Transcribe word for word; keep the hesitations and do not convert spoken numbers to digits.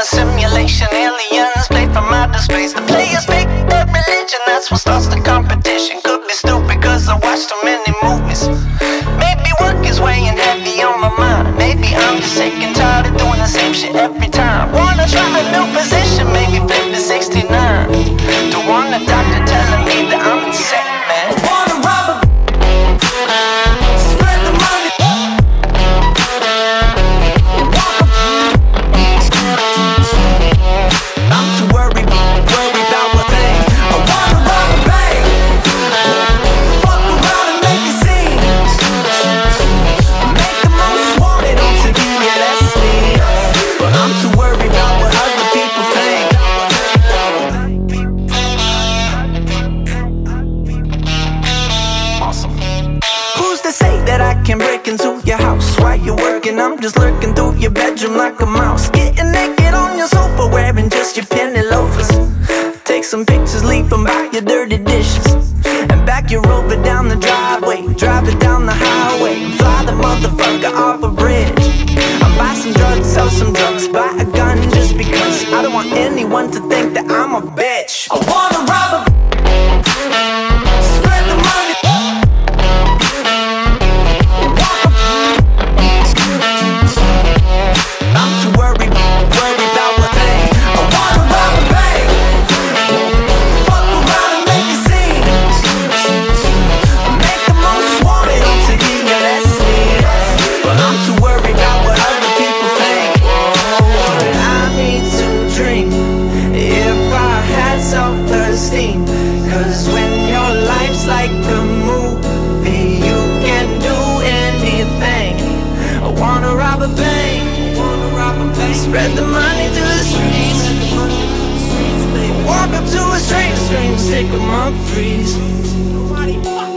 a simulation. Aliens play from outer space. The players fake their religion, that's what starts the competition. Could be stupid cause I watch too many movies. Maybe work is weighing heavy on my mind. Maybe I'm just sick and tired of doing the same shit every time. Wanna try a new position, maybe flip to sixty-nine. Don't want a doctor telling me that I'm insane, man. I wanna rob a spread the money. I'm too worried, worried about what thing. I wanna rob a bank. Fuck around and make a scene. Make the most wanted on T V, yeah that's me. But I'm too worried about what other people think. Awesome. Who's to say that I can break into your house while you're working? I'm just lurking through your bedroom like a mouse. Getting naked on your sofa, wearing just your penny loafers. Take some pictures, leave them by your dirty dishes. And back your Rover down the driveway, drive it down the highway, and fly the motherfucker off a bridge. I'll buy some drugs, sell some drugs, buy a gun just because I don't want anyone to think that I'm a bitch. I wanna rob a spread the money. I'm too worried, worried about what thing. I wanna rob a bank. Fuck around and make a scene. Make the most wanted on T V, yeah that's me. But I'm too worried about what other people think. I need to drink if I had self-esteem. Cause when your life's like a movie, you can do anything. I wanna rob a bank. Spread the money to the streets. Walk up to a stranger, stranger, take them up, freeze.